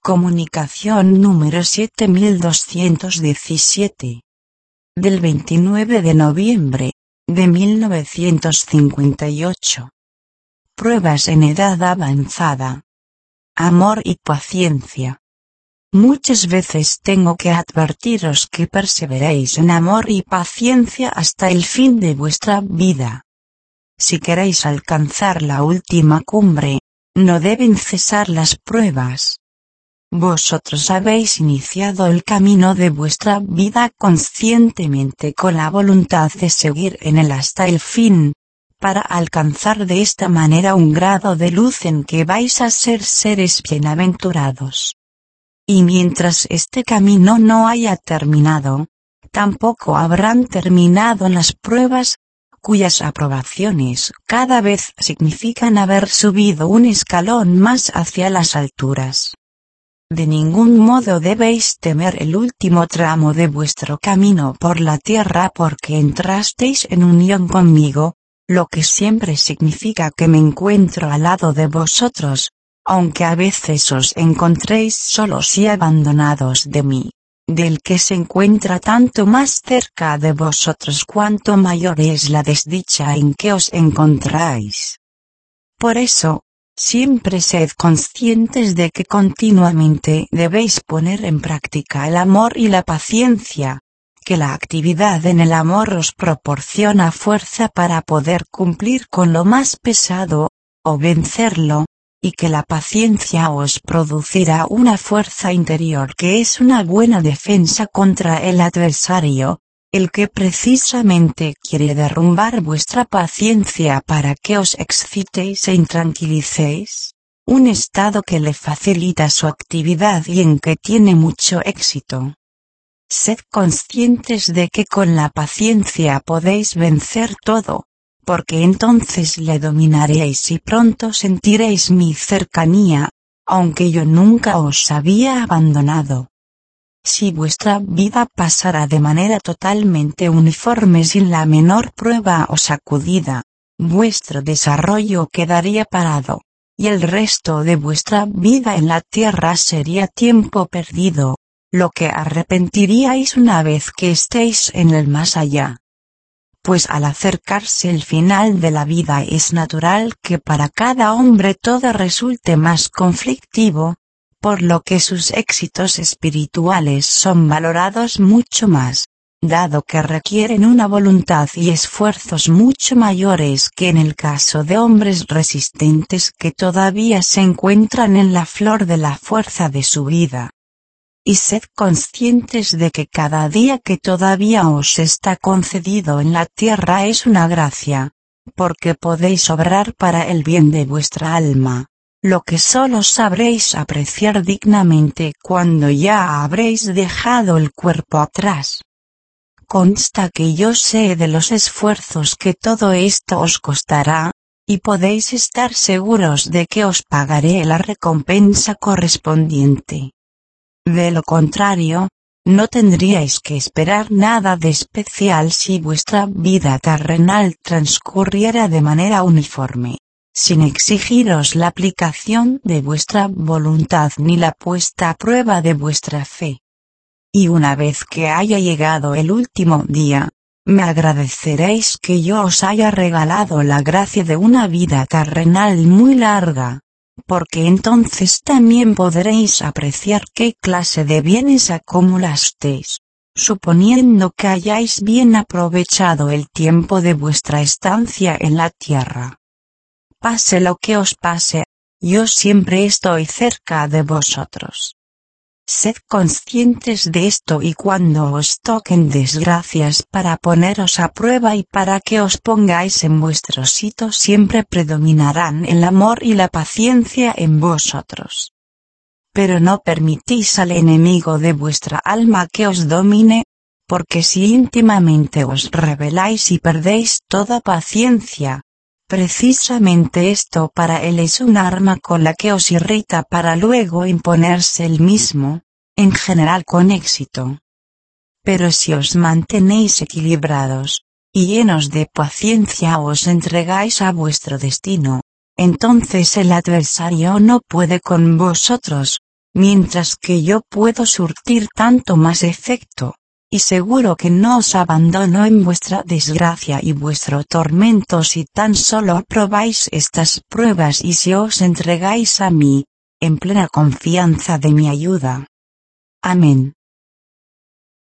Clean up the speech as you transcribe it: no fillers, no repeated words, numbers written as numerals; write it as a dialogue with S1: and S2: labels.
S1: Comunicación número 7217. Del 29 de noviembre, de 1958. Pruebas en edad avanzada. Amor y paciencia. Muchas veces tengo que advertiros que perseveréis en amor y paciencia hasta el fin de vuestra vida. Si queréis alcanzar la última cumbre, no deben cesar las pruebas. Vosotros habéis iniciado el camino de vuestra vida conscientemente con la voluntad de seguir en él hasta el fin, para alcanzar de esta manera un grado de luz en que vais a ser seres bienaventurados. Y mientras este camino no haya terminado, tampoco habrán terminado las pruebas, cuyas aprobaciones cada vez significan haber subido un escalón más hacia las alturas. De ningún modo debéis temer el último tramo de vuestro camino por la tierra porque entrasteis en unión conmigo, lo que siempre significa que me encuentro al lado de vosotros, aunque a veces os encontréis solos y abandonados de mí, del que se encuentra tanto más cerca de vosotros cuanto mayor es la desdicha en que os encontráis. Por eso, siempre sed conscientes de que continuamente debéis poner en práctica el amor y la paciencia, que la actividad en el amor os proporciona fuerza para poder cumplir con lo más pesado, o vencerlo, y que la paciencia os producirá una fuerza interior que es una buena defensa contra el adversario, el que precisamente quiere derrumbar vuestra paciencia para que os excitéis e intranquilicéis, un estado que le facilita su actividad y en que tiene mucho éxito. Sed conscientes de que con la paciencia podéis vencer todo, porque entonces le dominaréis y pronto sentiréis mi cercanía, aunque yo nunca os había abandonado. Si vuestra vida pasara de manera totalmente uniforme sin la menor prueba o sacudida, vuestro desarrollo quedaría parado, y el resto de vuestra vida en la tierra sería tiempo perdido, lo que arrepentiríais una vez que estéis en el más allá. Pues al acercarse el final de la vida es natural que para cada hombre todo resulte más conflictivo, por lo que sus éxitos espirituales son valorados mucho más, dado que requieren una voluntad y esfuerzos mucho mayores que en el caso de hombres resistentes que todavía se encuentran en la flor de la fuerza de su vida. Y sed conscientes de que cada día que todavía os está concedido en la tierra es una gracia, porque podéis obrar para el bien de vuestra alma, lo que solo sabréis apreciar dignamente cuando ya habréis dejado el cuerpo atrás. Consta que yo sé de los esfuerzos que todo esto os costará, y podéis estar seguros de que os pagaré la recompensa correspondiente. De lo contrario, no tendríais que esperar nada de especial si vuestra vida terrenal transcurriera de manera uniforme, sin exigiros la aplicación de vuestra voluntad ni la puesta a prueba de vuestra fe. Y una vez que haya llegado el último día, me agradeceréis que yo os haya regalado la gracia de una vida terrenal muy larga, porque entonces también podréis apreciar qué clase de bienes acumulasteis, suponiendo que hayáis bien aprovechado el tiempo de vuestra estancia en la tierra. Pase lo que os pase, yo siempre estoy cerca de vosotros. Sed conscientes de esto y cuando os toquen desgracias para poneros a prueba y para que os pongáis en vuestro sitio siempre predominarán el amor y la paciencia en vosotros. Pero no permitís al enemigo de vuestra alma que os domine, porque si íntimamente os rebeláis y perdéis toda paciencia, precisamente esto para él es un arma con la que os irrita para luego imponerse él mismo, en general con éxito. Pero si os mantenéis equilibrados, y llenos de paciencia os entregáis a vuestro destino, entonces el adversario no puede con vosotros, mientras que yo puedo surtir tanto más efecto, y seguro que no os abandono en vuestra desgracia y vuestro tormento si tan solo aprobáis estas pruebas y si os entregáis a mí, en plena confianza de mi ayuda. Amén.